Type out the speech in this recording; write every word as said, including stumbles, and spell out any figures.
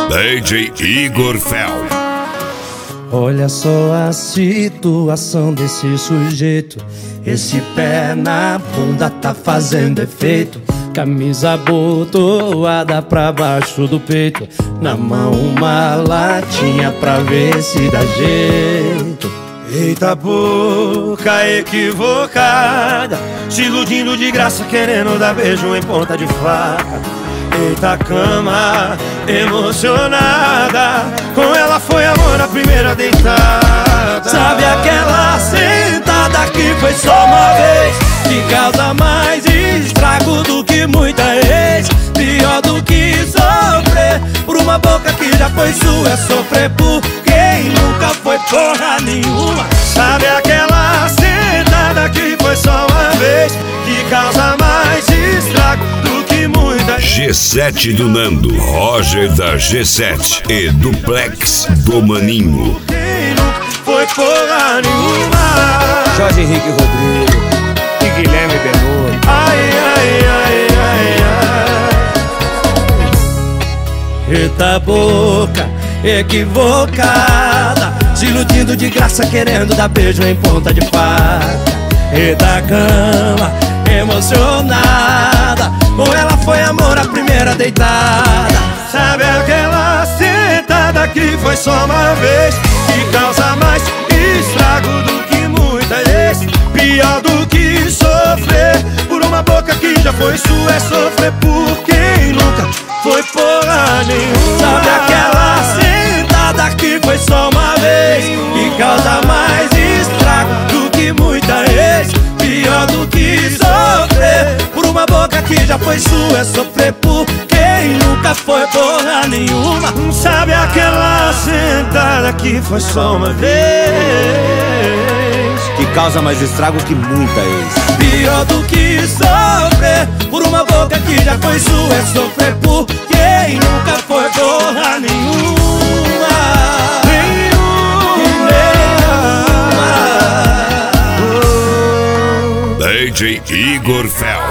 D J Igor Fel. Olha só a situação desse sujeito. Esse pé na bunda tá fazendo efeito. Camisa abotoada pra baixo do peito. Na mão uma latinha pra ver se dá jeito. Eita boca equivocada, se iludindo de graça, querendo dar beijo em ponta de faca. Eita cama emocionada, com ela foi amor na primeira deitada. Sabe aquela sentada que foi só uma vez, que causa mais estrago do que muita ex. Pior do que sofrer por uma boca que já foi sua, é sofrer por quem nunca foi porra nenhuma. Sabe aquela sentada que foi só uma vez, que causa mais estrago do que muita G sete do Nando, Roger da G sete e Duplex do Maninho. Quem nunca foi porra nenhuma. Jorge Henrique Rodrigo e Guilherme Benuto. Ai, ai, ai, ai, ai. Eita boca equivocada, se iludindo de graça, querendo dar beijo em ponta de faca. Eita cama emocionada, com ela foi amor a primeira deitada. Sabe aquela sentada que foi só uma vez, que causa mais estrago do que muita vez. Pior do que sofrer por uma boca que já foi sua, é sofrer por quem nunca foi porra nenhuma. Sabe aquela sentada que foi só uma vez, que causa mais estrago do que muita ex. Pior do que sofrer por uma boca que já foi sua, é sofrer por quem nunca foi porra nenhuma. Sabe aquela sentada que foi só uma vez, que causa mais estrago que muita ex. Pior do que sofrer por uma boca que já foi sua, é sofrer por quem nunca foi porra nenhuma. D J Igor Fel.